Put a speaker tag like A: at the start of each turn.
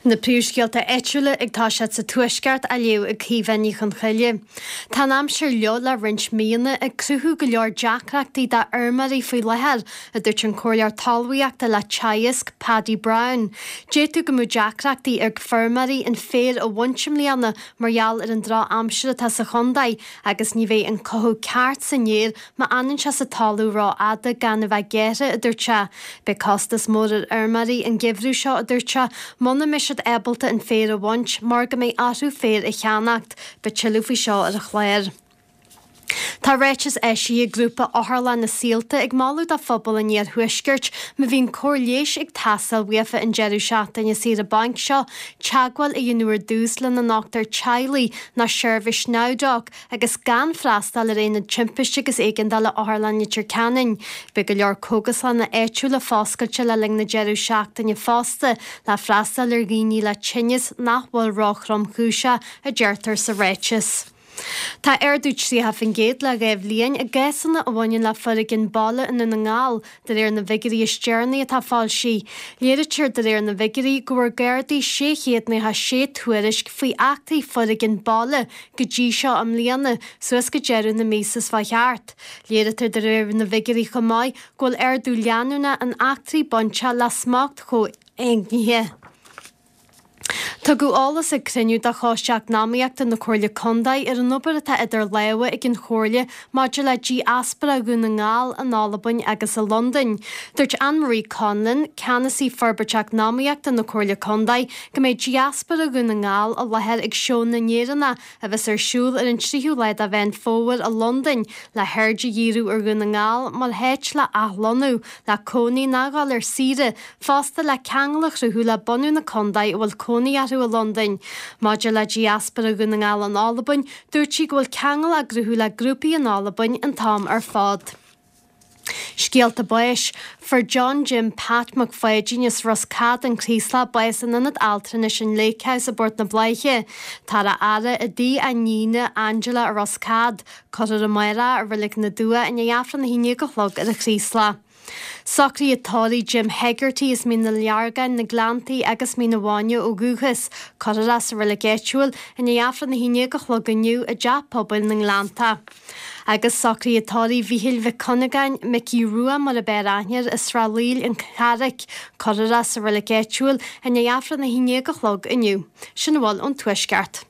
A: Na príúsgealta éitiúla ag tá sé sa tuaisceart a leo ag cíhaní chun chuile. Tá am sir leo le rint míana ag cruthú go leor deacreachtaí dá armarí faoi lethir a dúirt an cóilear talmhaíochta le Chayasc Paddy Brown. Déitú go mú deacreachtaí ag fermarí an fér a bhaintim líana margheall ar an drá amsire tá sa chundaid agus ní bheith an cothú ceart san néir má anan se sa talú rá ada gan a bheith géire a dúirte. Be costas mór ar armarí an gibhrú seo a dúirte muna mis ebalta an fér a bhaint mar go méid athrú fér i cheannacht be tiilú seo ar a chléir. Tá réitis éisi a grúpa áthla na síalta ag máú a phobal in níor thuisgurt me bhín cóirléis ag tasal wefa in Jeú seachtain si a bank seo teagháil i dionúair dús le na nachtar Chiley na seirbhís náideach agus gan freastal a réna timpiste agus éigen le áthla na Tircanin. Be go leor cógas le na éitiú le fáscailte le ling na Jeú seachtain fásta le freastal ar gíní le tinnis nachhfuil ráchrom chúise a deirtar sa réitis. Tá dúirt sí hafin géad le raibh líon a gaisanna a bhain le farigin balle in na ngáil de ar na vigarí stearnaí atá fáil si. Léiritir de ar na vigarí gohar gairdaí séchéad na ha sé tuairisc faoi achtaí farigin balle go dtí seo am líana suas go dearú na mísas fa cheart. Léiritir de ar na vigarí chomáid ghfuil dú leanúna an achtaí bonse le smacht cho éignithe. Tá go álas ag criniú de cháisteach náíoachta na cóirle condaid ar an obair atá idir leha ag an chóirle maidir le dí aspra a gún na ngáil an Álabain agus a London. Dúirt Anne-Marie Conlon, Canasí forbarteach náíoachta na cóirle condaid go méid dí aspra a gún na ngáil a lethir ag seón na néireanna a bheits ar siúil ar an tríú leid a bhein fóhar a London le heirde dhíú ar gún na ngáil mar héit le athlanú le cónaí nágáil ar sire fásta le ceanglach ruthú le bonú na condaid bhfuil cónaí a London. Maidir le dí aspra a gún na ngáil an Álabain, dúirt sí ghfuil ceangal a gruthú le grúpaí an Álabain an tám ar fád. Scialta buis, for John Jim Pat McFadgenius Roscad an Crísla buis an inad altrana sin Lakehouse a bord na Bleiche. Tá a ara a dí a nína Angela a Roscad, codar a maira a rilik na dua in jaafran na híine go chlog ar a Crísla. Socraí atáí Jim Hegarty is mí na leargain na glantaí agus mí na bhaine ó gúchas, codar as a relegéitiúil in jaafran na híine go chlog aniu a deappobil na glanta. Agus socraí atáí bhíhil bheith conagain Mickey Rua mar a beránear Israelíl in Carrick, codar as a relegéitiúil in jaafran na híine go chlog aniu. Sin bhil an tuisceart.